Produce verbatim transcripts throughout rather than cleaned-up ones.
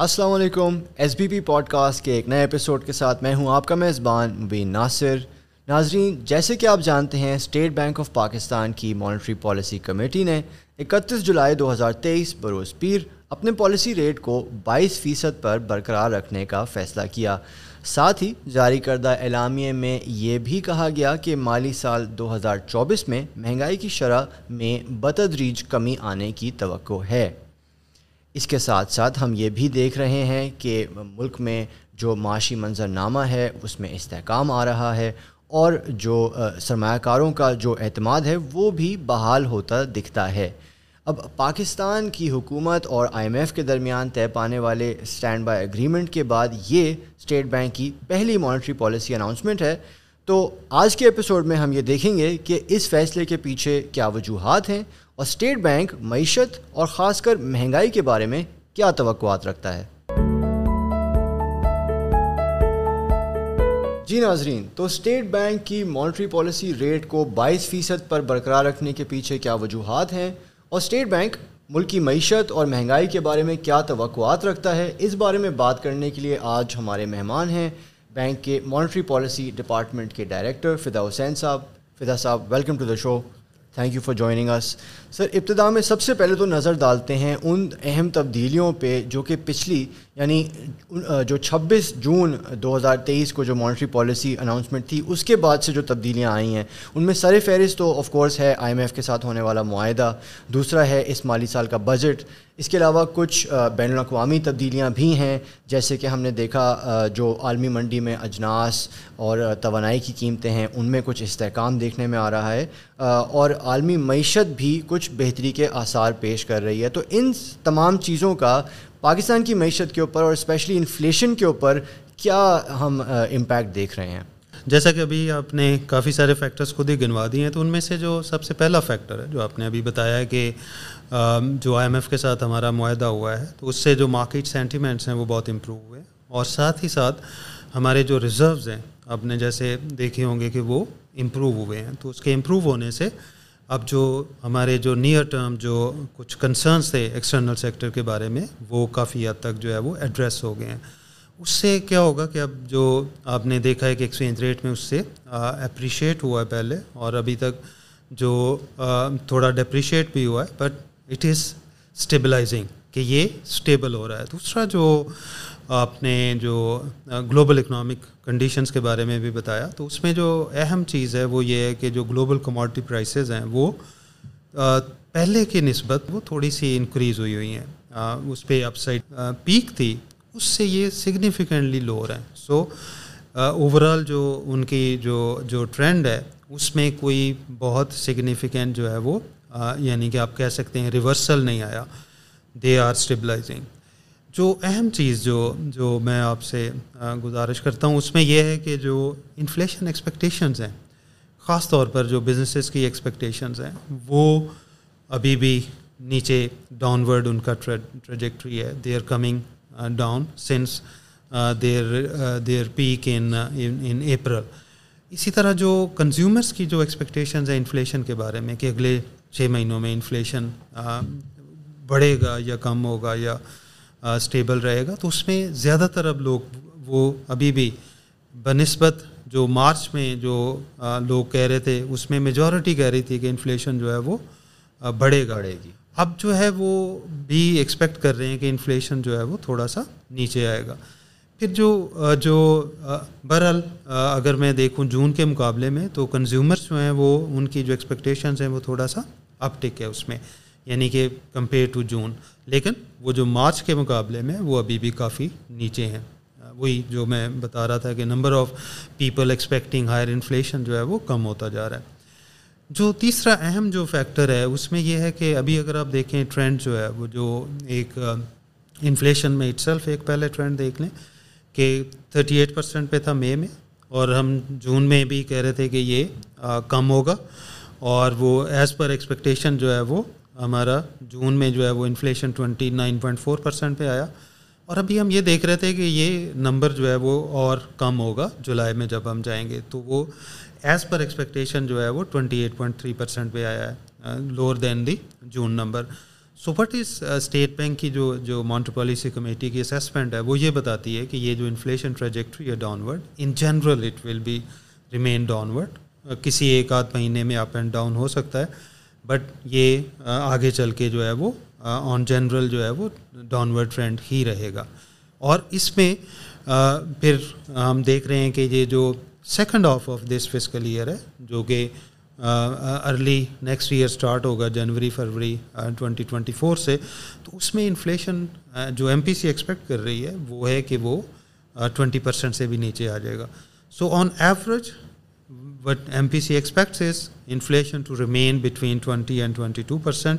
السلام علیکم. S B P podcast کے ایک نئے ایپیسوڈ کے ساتھ میں ہوں آپ کا میزبان مبین ناصر. ناظرین, جیسے کہ آپ جانتے ہیں اسٹیٹ بینک آف پاکستان کی مانیٹری پالیسی کمیٹی نے اکتیس جولائی دو ہزار تیئیس بروز پیر اپنے پالیسی ریٹ کو بائیس فیصد پر برقرار رکھنے کا فیصلہ کیا. ساتھ ہی جاری کردہ اعلامیے میں یہ بھی کہا گیا کہ مالی سال دو ہزار چوبیس میں مہنگائی کی شرح میں بتدریج کمی آنے کی توقع ہے. اس کے ساتھ ساتھ ہم یہ بھی دیکھ رہے ہیں کہ ملک میں جو معاشی منظرنامہ ہے اس میں استحکام آ رہا ہے اور جو سرمایہ کاروں کا جو اعتماد ہے وہ بھی بحال ہوتا دکھتا ہے. اب پاکستان کی حکومت اور آئی ایم ایف کے درمیان طے پانے والے اسٹینڈ بائی ایگریمنٹ کے بعد یہ اسٹیٹ بینک کی پہلی مانیٹری پالیسی اناؤنسمنٹ ہے. تو آج کے ایپیسوڈ میں ہم یہ دیکھیں گے کہ اس فیصلے کے پیچھے کیا وجوہات ہیں اور اسٹیٹ بینک معیشت اور خاص کر مہنگائی کے بارے میں کیا توقعات رکھتا ہے. جی ناظرین, تو اسٹیٹ بینک کی مانیٹری پالیسی ریٹ کو بائیس فیصد پر برقرار رکھنے کے پیچھے کیا وجوہات ہیں اور اسٹیٹ بینک ملک کی معیشت اور مہنگائی کے بارے میں کیا توقعات رکھتا ہے, اس بارے میں بات کرنے کے لیے آج ہمارے مہمان ہیں بینک کے مانیٹری پالیسی ڈپارٹمنٹ کے ڈائریکٹر فدا حسین صاحب. فدا صاحب, welcome to the show. Thank you for joining us. Sir, ابتدا میں سب سے پہلے تو نظر ڈالتے ہیں ان اہم تبدیلیوں پہ جو کہ پچھلی یعنی جو چھبیس جون دو ہزار تیئیس کو جو مانیٹری پالیسی اناؤنسمنٹ تھی اس کے بعد سے جو تبدیلیاں آئی ہیں ان میں سر فہرست تو آف کورس ہے آئی ایم ایف کے ساتھ ہونے والا معاہدہ, دوسرا ہے اس مالی سال کا بجٹ. اس کے علاوہ کچھ بین الاقوامی تبدیلیاں بھی ہیں, جیسے کہ ہم نے دیکھا جو عالمی منڈی میں اجناس اور توانائی کی قیمتیں ہیں ان میں کچھ استحکام دیکھنے میں آ رہا ہے اور عالمی معیشت بھی کچھ بہتری کے آثار پیش کر رہی ہے. تو ان تمام چیزوں کا پاکستان کی معیشت کے اوپر اور اسپیشلی انفلیشن کے اوپر کیا ہم امپیکٹ دیکھ رہے ہیں؟ جیسا کہ ابھی آپ نے کافی سارے فیکٹرز خود ہی گنوا دیے ہیں, تو ان میں سے جو سب سے پہلا فیکٹر ہے جو آپ نے ابھی بتایا ہے کہ جو آئی ایم ایف کے ساتھ ہمارا معاہدہ ہوا ہے تو اس سے جو مارکیٹ سینٹیمنٹس ہیں وہ بہت امپروو ہوئے, اور ساتھ ہی ساتھ ہمارے جو ریزروز ہیں آپ نے جیسے دیکھے ہوں گے کہ وہ امپروو ہوئے ہیں. تو اس کے امپروو ہونے سے اب جو ہمارے جو نیئر ٹرم جو کچھ کنسرنس تھے ایکسٹرنل سیکٹر کے بارے میں وہ کافی حد تک جو ہے وہ ایڈریس ہو گئے ہیں. اس سے کیا ہوگا کہ اب جو آپ نے دیکھا ہے کہ ایکسچینج ریٹ میں اس سے اپریشیٹ ہوا ہے پہلے, اور ابھی تک جو تھوڑا ڈپریشیٹ بھی ہوا ہے, بٹ اٹ از اسٹیبلائزنگ کہ یہ اسٹیبل ہو رہا ہے. دوسرا جو آپ نے جو گلوبل اکنامک کنڈیشنز کے بارے میں بھی بتایا, تو اس میں جو اہم چیز ہے وہ یہ ہے کہ جو گلوبل کموڈٹی پرائسز ہیں وہ پہلے کی نسبت وہ تھوڑی سی انکریز ہوئی ہوئی ہیں. اس پہ اپ سائڈ پیک تھی, اس سے یہ سگنیفیکنٹلی لو ہو رہا ہے. سو اوور آل جو ان کی جو جو ٹرینڈ ہے اس میں کوئی بہت سگنیفیکنٹ جو ہے وہ یعنی کہ آپ کہہ سکتے ہیں ریورسل نہیں آیا, دے آر اسٹیبلائزنگ. جو اہم چیز جو جو میں آپ سے گزارش کرتا ہوں اس میں یہ ہے کہ جو انفلیشن ایکسپیکٹیشنز ہیں, خاص طور پر جو بزنسز کی ایکسپیکٹیشنز ہیں وہ ابھی بھی نیچے ڈاؤن ورڈ ان کا ٹریجیکٹری ہے. They are coming down since their their peak in in April. اسی طرح جو کنزیومرس کی جو ایکسپیکٹیشنز ہیں انفلیشن کے بارے میں کہ اگلے چھ مہینوں میں انفلیشن بڑھے گا یا کم ہوگا یا اسٹیبل رہے گا, تو اس میں زیادہ تر اب لوگ وہ ابھی بھی بنسبت جو مارچ میں جو لوگ کہہ رہے تھے اس میں میجورٹی کہہ رہی تھی کہ انفلیشن جو ہے وہ بڑھے گا بڑھے گی. اب جو ہے وہ بھی ایکسپیکٹ کر رہے ہیں کہ انفلیشن جو ہے وہ تھوڑا سا نیچے آئے گا. پھر جو جو بہرحال اگر میں دیکھوں جون کے مقابلے میں تو کنزیومرز جو ہیں وہ ان کی جو ایکسپیکٹیشنز ہیں وہ تھوڑا سا اپ ٹک ہے اس میں, یعنی کہ کمپیئر ٹو جون, لیکن وہ جو مارچ کے مقابلے میں وہ ابھی بھی کافی نیچے ہیں. وہی جو میں بتا رہا تھا کہ number of people expecting higher inflation جو ہے وہ کم ہوتا جا رہا ہے. جو تیسرا اہم جو فیکٹر ہے اس میں یہ ہے کہ ابھی اگر آپ دیکھیں ٹرینڈ جو ہے وہ جو ایک انفلیشن میں اٹ سیلف ایک پہلے ٹرینڈ دیکھ لیں کہ تھرٹی ایٹ پرسینٹ پہ تھا مئی میں, اور ہم جون میں بھی کہہ رہے تھے کہ یہ آ, کم ہوگا, اور وہ ایز پر ایکسپیکٹیشن جو ہے وہ ہمارا جون میں جو ہے وہ inflation twenty nine point four percent پہ آیا, اور ابھی ہم یہ دیکھ رہے تھے کہ یہ نمبر جو ہے وہ اور کم ہوگا جولائی میں جب ہم جائیں گے, تو وہ ایز پر ایکسپیکٹیشن جو ہے وہ twenty eight point three percent پہ آیا ہے, lower than the June number. So what is state bank کی جو جو مانیٹری پالیسی کمیٹی کی اسیسمنٹ ہے وہ یہ بتاتی ہے کہ یہ جو انفلیشن ٹریجیکٹری ہے downward in general it will be remain downward. کسی ایک آدھ مہینے میں اپ اینڈ ڈاؤن ہو سکتا ہے بٹ یہ آگے چل کے جو ہے وہ آن جنرل جو ہے وہ ڈاؤن ورڈ ٹرینڈ ہی رہے گا. اور اس میں پھر ہم دیکھ رہے ہیں کہ یہ جو second half of this fiscal year ہے جو کہ ارلی نیکسٹ ایئر اسٹارٹ ہوگا جنوری فروری ٹوئنٹی ٹوئنٹی فور سے, تو اس میں انفلیشن جو ایم پی سی ایکسپیکٹ کر رہی ہے وہ ہے کہ وہ ٹوینٹی پرسینٹ سے بھی نیچے آ جائے گا. So on average what M P C expects is inflation to remain between twenty and twenty two percent.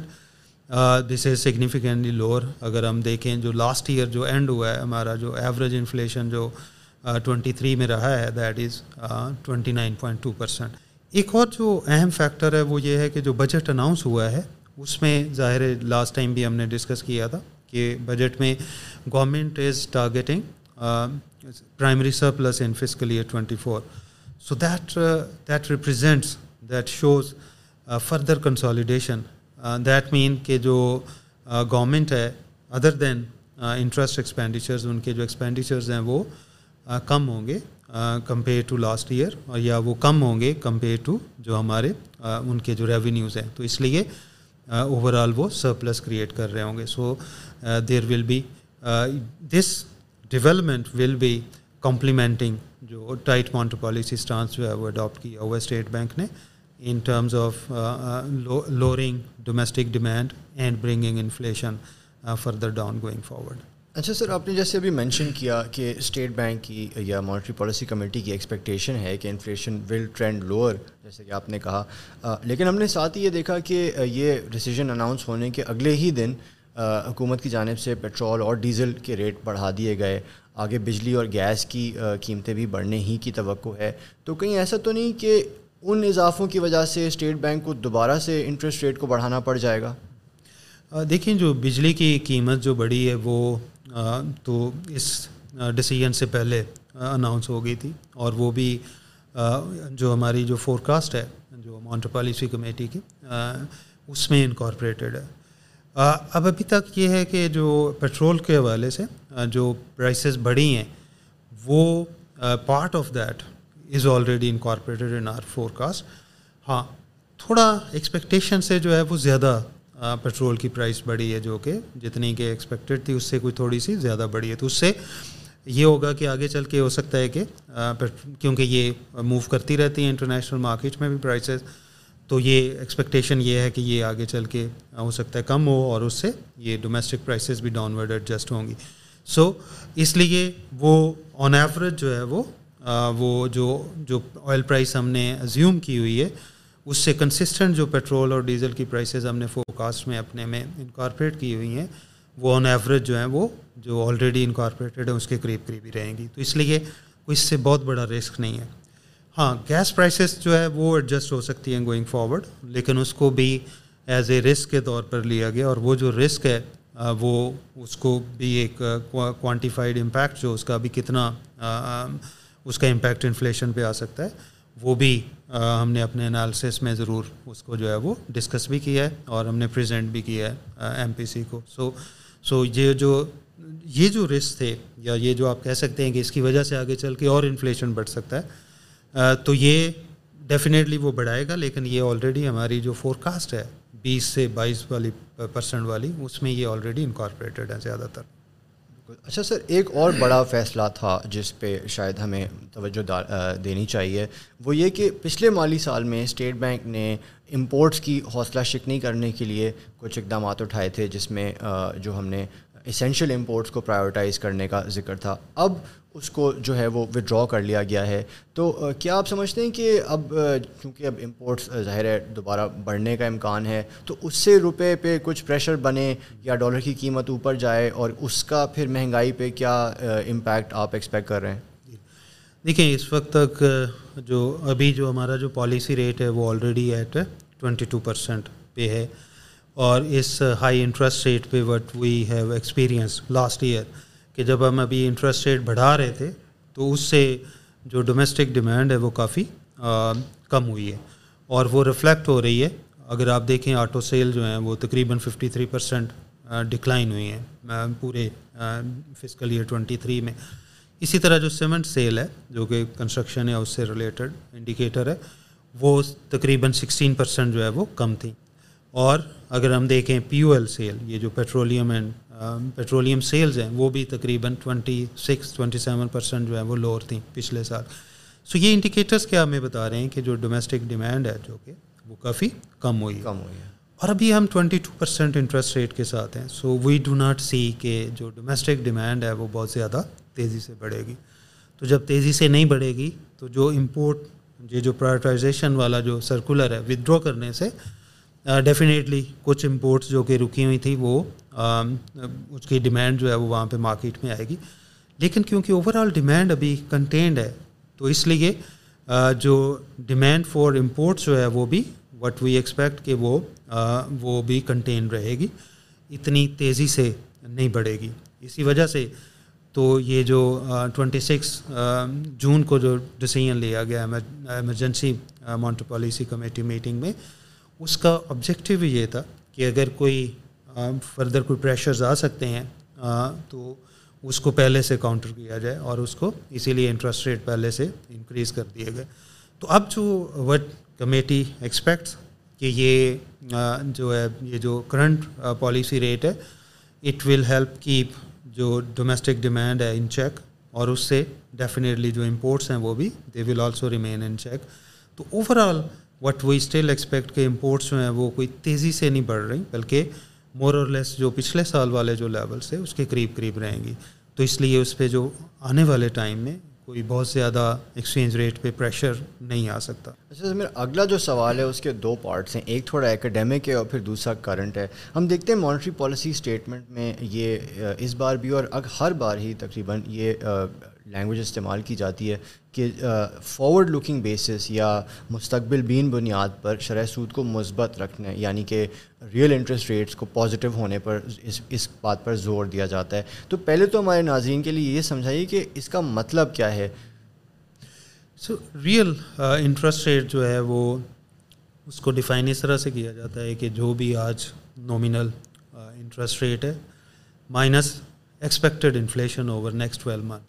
This is significantly lower. اگر ہم دیکھیں جو لاسٹ ایئر جو اینڈ ہوا ہے ہمارا جو ایوریج انفلیشن جو ٹوینٹی تھری میں رہا ہے that is twenty nine point two percent. ایک اور جو اہم فیکٹر ہے وہ یہ ہے کہ جو بجٹ اناؤنس ہوا ہے اس میں ظاہر ہے لاسٹ ٹائم بھی ہم نے ڈسکس کیا تھا کہ بجٹ میں government is targeting primary surplus in fiscal year twenty four. So that that represents that shows further consolidation. That mean کہ جو گورنمنٹ ہے ادر دین انٹرسٹ ایکسپینڈیچرز ان کے جو ایکسپینڈیچرز ہیں وہ کم ہوں گے کمپیئر ٹو لاسٹ ایئر, اور یا وہ کم ہوں گے کمپیئر ٹو جو ہمارے ان کے جو ریونیوز ہیں, تو اس لیے اوور آل وہ سرپلس کریٹ کر رہے ہوں گے. So there will be this development will be complementing جو ٹائٹ مانیٹری پالیسی اسٹانس جو ہے وہ اڈاپٹ کیا ہوا ہے اسٹیٹ بینک نے in terms of lowering domestic demand and bringing inflation further down going forward. اچھا سر, آپ نے جیسے ابھی مینشن کیا کہ اسٹیٹ بینک کی یا مانیٹری پالیسی کمیٹی کی ایکسپیکٹیشن ہے کہ انفلیشن ول ٹرینڈ لوور, جیسے کہ آپ نے کہا, لیکن ہم نے ساتھ ہی یہ دیکھا کہ یہ ڈیسیجن اناؤنس ہونے کے اگلے ہی دن حکومت کی جانب سے پیٹرول اور ڈیزل کے ریٹ بڑھا دیے گئے. آگے بجلی اور گیس کی قیمتیں بھی بڑھنے ہی کی توقع ہے. تو کہیں ایسا تو نہیں کہ ان اضافوں کی وجہ سے اسٹیٹ بینک کو دوبارہ سے انٹرسٹ ریٹ کو بڑھانا پڑ جائے گا؟ دیکھیں جو بجلی کی قیمت جو بڑھی ہے وہ تو اس ڈیسیجن سے پہلے اناؤنس ہو گئی تھی, اور وہ بھی جو ہماری جو فور کاسٹ ہے جو مانیٹری پالیسی کمیٹی کی اس میں انکارپوریٹڈ ہے. اب ابھی تک یہ ہے کہ جو پیٹرول کے حوالے سے جو پرائسز بڑھی ہیں وہ part of that is already incorporated in our فور کاسٹ. ہاں تھوڑا ایکسپیکٹیشن سے جو ہے وہ زیادہ پیٹرول کی پرائس بڑھی ہے, جو کہ جتنی کہ ایکسپیکٹڈ تھی اس سے کوئی تھوڑی سی زیادہ بڑھی ہے. تو اس سے یہ ہوگا کہ آگے چل کے ہو سکتا ہے کہ کیونکہ یہ موو کرتی رہتی ہیں انٹرنیشنل مارکیٹ میں بھی پرائسز, تو یہ ایکسپیکٹیشن یہ ہے کہ یہ آگے چل کے ہو سکتا ہے کم ہو اور اس سے یہ ڈومیسٹک پرائسز بھی ڈاؤن ورڈ ایڈجسٹ ہوں گی. سو اس لیے وہ آن ایوریج جو ہے وہ وہ جو جو آئل پرائس ہم نے ازیوم کی ہوئی ہے اس سے کنسسٹنٹ جو پیٹرول اور ڈیزل کی پرائسز ہم نے فورکاسٹ میں اپنے میں انکارپوریٹ کی ہوئی ہیں وہ آن ایوریج جو ہیں وہ جو آلریڈی انکارپوریٹڈ ہیں اس کے قریب قریب ہی رہیں گی. تو اس لیے کوئی اس سے بہت بڑا رسک نہیں ہے. ہاں گیس پرائسز جو ہے وہ ایڈجسٹ ہو سکتی ہیں گوئنگ فارورڈ, لیکن اس کو بھی ایز اے رسک کے طور پر لیا گیا, اور وہ جو رسک ہے وہ اس کو بھی ایک کوانٹیفائڈ امپیکٹ جو اس کا بھی کتنا اس کا امپیکٹ انفلیشن پہ آ سکتا ہے وہ بھی ہم نے اپنے انالیسس میں ضرور اس کو جو ہے وہ ڈسکس بھی کیا ہے اور ہم نے پریزنٹ بھی کیا ہے ایم پی سی کو. سو سو یہ جو یہ جو رسک تھے یا یہ جو آپ کہہ سکتے ہیں کہ اس کی وجہ سے آگے چل کے اور انفلیشن بڑھ سکتا ہے, تو یہ ڈیفینیٹلی وہ بڑھائے گا, لیکن یہ آلریڈی ہماری جو فور کاسٹ ہے بیس سے بائیس والی پرسنٹ والی اس میں یہ آلریڈی انکارپوریٹڈ ہے زیادہ تر. اچھا سر, ایک اور بڑا فیصلہ تھا جس پہ شاید ہمیں توجہ دینی چاہیے, وہ یہ کہ پچھلے مالی سال میں اسٹیٹ بینک نے امپورٹس کی حوصلہ شکنی کرنے کے لیے کچھ اقدامات اٹھائے تھے, جس میں جو ہم نے ایسینشیل امپورٹس کو پرائیورٹائز کرنے کا ذکر تھا. اب اس کو جو ہے وہ ودرا کر لیا گیا ہے. تو کیا آپ سمجھتے ہیں کہ اب چونکہ اب امپورٹس ظاہر ہے دوبارہ بڑھنے کا امکان ہے, تو اس سے روپے پہ کچھ پریشر بنے یا ڈالر کی قیمت اوپر جائے, اور اس کا پھر مہنگائی پہ کیا امپیکٹ آپ ایکسپیکٹ کر رہے ہیں؟ دیکھیں اس وقت تک جو ابھی جو ہمارا جو پالیسی ریٹ ہے وہ already at twenty two percent پہ ہے, اور اس ہائی انٹرسٹ ریٹ پہ what we have experience last year کہ جب ہم ابھی انٹرسٹ ریٹ بڑھا رہے تھے تو اس سے جو ڈومیسٹک ڈیمانڈ ہے وہ کافی کم ہوئی ہے, اور وہ ریفلیکٹ ہو رہی ہے اگر آپ دیکھیں آٹو سیل جو ہیں وہ تقریباً ففٹی تھری پرسینٹ ڈکلائن ہوئی ہیں پورے فسکل ایئر ٹوئنٹی تھری میں. اسی طرح جو سیمنٹ سیل ہے جو کہ کنسٹرکشن ہے اس سے ریلیٹڈ انڈیکیٹر ہے وہ تقریباً سکسٹین پرسینٹ جو ہے وہ کم تھیں. اور اگر ہم دیکھیں پی یو ایل سیل یہ جو پیٹرولیم اینڈ پیٹرولیم سیلز ہیں وہ بھی تقریباً twenty six twenty seven percent جو ہے وہ لوور تھیں پچھلے سال. سو یہ انڈیکیٹرز کیا ہمیں بتا رہے ہیں کہ جو ڈومیسٹک ڈیمانڈ ہے جو کہ وہ کافی کم ہوئی کم ہوئی ہے اور ابھی ہم twenty two percent interest rate کے ساتھ ہیں. سو وی ڈو ناٹ سی کہ جو ڈومیسٹک ڈیمانڈ ہے وہ بہت زیادہ تیزی سے بڑھے گی. تو جب تیزی سے نہیں بڑھے گی تو جو امپورٹ یہ جو پرائیورٹائزیشن والا جو سرکولر ہے ودرا کرنے سے ڈیفینیٹلی uh, کچھ امپورٹس جو کہ رکی ہوئی تھی وہ uh, اس کی ڈیمانڈ جو ہے وہ وہاں پہ مارکیٹ میں آئے گی. لیکن کیونکہ اوور آل ڈیمانڈ ابھی کنٹینڈ ہے تو اس لیے uh, جو ڈیمانڈ فار امپورٹس جو ہے وہ بھی وٹ وی ایکسپیکٹ کہ وہ uh, وہ بھی کنٹین رہے گی, اتنی تیزی سے نہیں بڑھے گی. اسی وجہ سے تو یہ جو ٹوئنٹی سکس جون کو جو ڈیسیژن لیا گیا emergency monetary policy committee meeting میں اس کا آبجیکٹیو یہ تھا کہ اگر کوئی فردر کوئی پریشرز آ سکتے ہیں تو اس کو پہلے سے کاؤنٹر کیا جائے اور اس کو اسی لیے انٹرسٹ ریٹ پہلے سے انکریز کر دیے گئے. تو اب جو وٹ کمیٹی ایکسپیکٹس کہ یہ جو ہے یہ جو کرنٹ پالیسی ریٹ ہے اٹ ول ہیلپ کیپ جو ڈومیسٹک ڈیمانڈ ہے ان چیک اور اس سے ڈیفینیٹلی جو امپورٹس ہیں وہ بھی they will also remain in check. تو overall what we still expect کہ امپورٹس جو ہیں وہ کوئی تیزی سے نہیں بڑھ رہی بلکہ مور اور لیس جو پچھلے سال والے جو لیولس ہے اس کے قریب قریب رہیں گی. تو اس لیے اس پہ جو آنے والے ٹائم میں کوئی بہت زیادہ ایکسچینج ریٹ پہ پریشر نہیں آ سکتا. اچھا میرا اگلا جو سوال ہے اس کے دو پارٹس ہیں, ایک تھوڑا ایکیڈیمک ہے اور پھر دوسرا کرنٹ ہے. ہم دیکھتے ہیں مانیٹری پالیسی اسٹیٹمنٹ میں یہ اس بار بھی اور ہر بار ہی تقریباً یہ لینگویج استعمال کی جاتی ہے کہ فارورڈ لکنگ بیسس یا مستقبل بین بنیاد پر شرح سود کو مثبت رکھنا, یعنی کہ ریئل انٹرسٹ ریٹس کو پازیٹیو ہونے پر اس اس بات پر زور دیا جاتا ہے. تو پہلے تو ہمارے ناظرین کے لیے یہ سمجھائیے کہ اس کا مطلب کیا ہے. سو ریئل انٹرسٹ ریٹ جو ہے وہ اس کو ڈیفائن اس طرح سے کیا جاتا ہے کہ جو بھی آج نومینل انٹرسٹ ریٹ ہے minus expected inflation over next twelve month.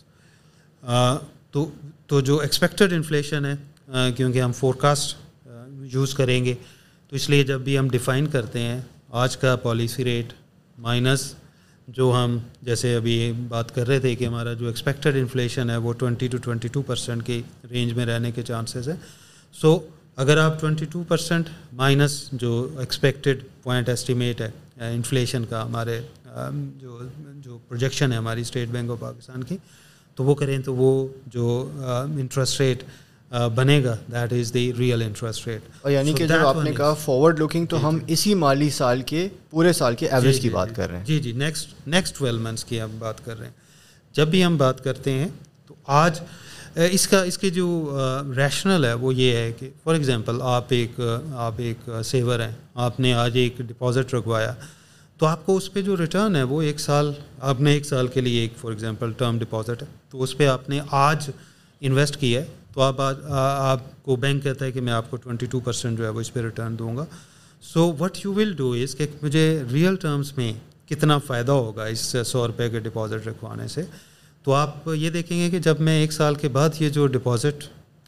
تو تو جو ایکسپیکٹڈ انفلیشن ہے کیونکہ ہم فور کاسٹ یوز کریں گے تو اس لیے جب بھی ہم ڈیفائن کرتے ہیں آج کا پالیسی ریٹ مائنس جو ہم جیسے ابھی بات کر رہے تھے کہ ہمارا جو ایکسپیکٹڈ انفلیشن ہے وہ twenty two twenty two percent کی رینج میں رہنے کے چانسز ہیں. سو اگر آپ ٹوئنٹی ٹو پرسینٹ مائنس جو ایکسپیکٹڈ پوائنٹ ایسٹیمیٹ ہے انفلیشن کا ہمارے جو جو پروجیکشن ہے ہماری اسٹیٹ بینک آف پاکستان کی تو وہ کریں تو وہ جو انٹرسٹ ریٹ بنے گا that is the real interest rate. اور یعنی کہ جب آپ نے کہا فارورڈ لکنگ تو ہم اسی مالی سال کے پورے سال کے ایوریج کی بات کر رہے ہیں. جی جی نیکسٹ نیکسٹ ٹویلو منتھس کی ہم بات کر رہے ہیں. جب بھی ہم بات کرتے ہیں تو آج اس کا اس کی جو ریشنل ہے وہ یہ ہے کہ فار ایگزامپل آپ ایک آپ ایک سیور ہیں, آپ نے آج ایک ڈپازٹ رکھوایا تو آپ کو اس پہ جو ریٹرن ہے وہ ایک سال آپ نے ایک سال کے لیے ایک فار ایگزامپل ٹرم ڈپازٹ ہے تو اس پہ آپ نے آج انویسٹ کیا ہے تو آپ آپ کو بینک کہتا ہے کہ میں آپ کو ٹوئنٹی ٹو پرسینٹ جو ہے وہ اس پہ ریٹرن دوں گا. So what you will do is کہ مجھے ریئل ٹرمز میں کتنا فائدہ ہوگا اس سو روپے کے ڈپازٹ رکھوانے سے. تو آپ یہ دیکھیں گے کہ جب میں ایک سال کے بعد یہ جو ڈپازٹ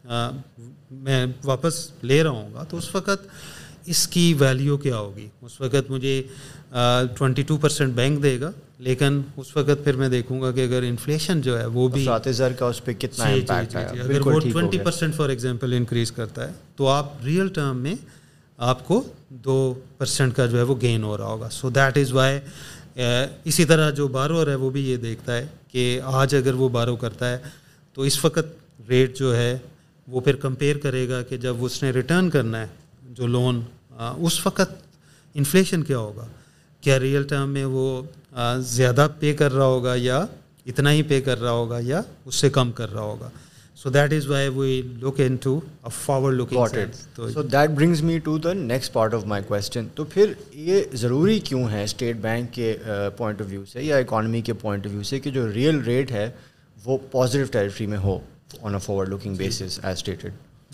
میں واپس لے رہا ہوں گا تو اس وقت اس کی ویلیو کیا ہوگی. اس وقت مجھے ٹوئنٹی ٹو پرسینٹ بینک دے گا لیکن اس وقت پھر میں دیکھوں گا کہ اگر انفلیشن جو ہے وہ بھی زر کا اس پہ کتنا امپیکٹ ہے, اگر وہ twenty percent for example increase کرتا ہے تو آپ ریئل ٹرم میں آپ کو دو پرسینٹ کا جو ہے وہ گین ہو رہا ہوگا. سو دیٹ از وائی اسی طرح جو بارور ہے وہ بھی یہ دیکھتا ہے کہ آج اگر وہ بارو کرتا ہے تو اس وقت ریٹ جو ہے وہ پھر کمپیئر کرے گا کہ جب اس نے ریٹرن کرنا ہے جو لون اس وقت انفلیشن کیا ہوگا, کیا ریئل ٹرم میں وہ زیادہ پے کر رہا ہوگا یا اتنا ہی پے کر رہا ہوگا یا اس سے کم کر رہا ہوگا. So that is why we look into a forward looking. So that brings me to the next part of my question. تو پھر یہ ضروری کیوں ہے اسٹیٹ بینک کے پوائنٹ آف ویو سے یا اکانومی کے پوائنٹ آف ویو سے کہ جو ریئل ریٹ ہے وہ پازیٹیو ٹیریٹری میں ہو on a forward looking basis as stated.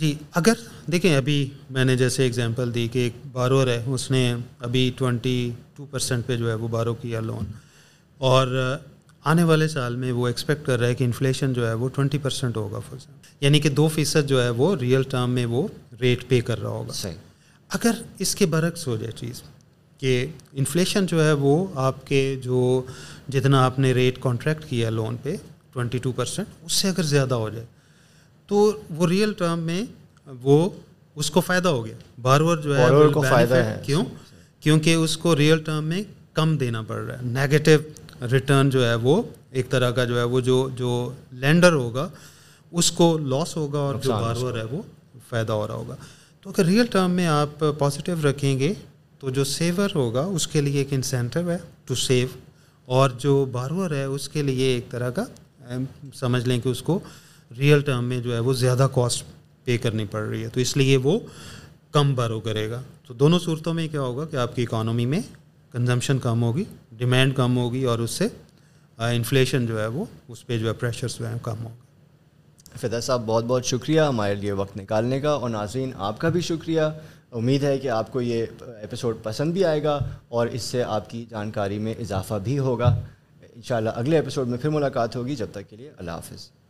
جی اگر دیکھیں ابھی میں نے جیسے اگزامپل دی کہ ایک بارور ہے, اس نے ابھی ٹوینٹی ٹو پرسینٹ پہ جو ہے وہ بارو کیا لون, اور آنے والے سال میں وہ ایکسپیکٹ کر رہا ہے کہ انفلیشن جو ہے وہ ٹوینٹی پرسینٹ ہوگا فار ایگزامپل, یعنی کہ دو فیصد جو ہے وہ ریئل ٹرم میں وہ ریٹ پے کر رہا ہوگا. صحیح. اگر اس کے برعکس ہو جائے چیز کہ انفلیشن جو ہے وہ آپ کے جو جتنا آپ نے ریٹ کانٹریکٹ کیا لون پہ ٹوینٹی ٹو پرسینٹ اس سے اگر زیادہ ہو جائے تو وہ ریئل ٹرم میں وہ اس کو فائدہ ہو گیا, بارور جو ہے کو فائدہ ہے. کیوں؟ کیونکہ اس کو ریئل ٹرم میں کم دینا پڑ رہا ہے. نیگیٹو ریٹرن جو ہے وہ ایک طرح کا جو ہے وہ جو جو لینڈر ہوگا اس کو لاس ہوگا اور جو بارور ہے وہ فائدہ ہو رہا ہوگا. تو اگر ریئل ٹرم میں آپ پازیٹیو رکھیں گے تو جو سیور ہوگا اس کے لیے ایک انسینٹیو ہے ٹو سیو, اور جو بارور ہے اس کے لیے ایک طرح کا سمجھ لیں کہ اس کو ریئل ٹرم میں جو ہے وہ زیادہ کاسٹ پے کرنی پڑ رہی ہے, تو اس لیے وہ کم بارو کرے گا. تو دونوں صورتوں میں کیا ہوگا کہ آپ کی اکانومی میں کنزمپشن کم ہوگی, ڈیمانڈ کم ہوگی, اور اس سے انفلیشن جو ہے وہ اس پہ جو ہے پریشرز جو ہے کم ہوگا. فدا صاحب بہت بہت شکریہ ہمارے لیے وقت نکالنے کا, اور ناظرین آپ کا بھی شکریہ. امید ہے کہ آپ کو یہ ایپیسوڈ پسند بھی آئے گا اور اس سے آپ کی جانکاری میں اضافہ بھی ہوگا. انشاءاللہ اگلے ایپیسوڈ میں پھر ملاقات ہوگی, جب تک کے لیے اللہ حافظ.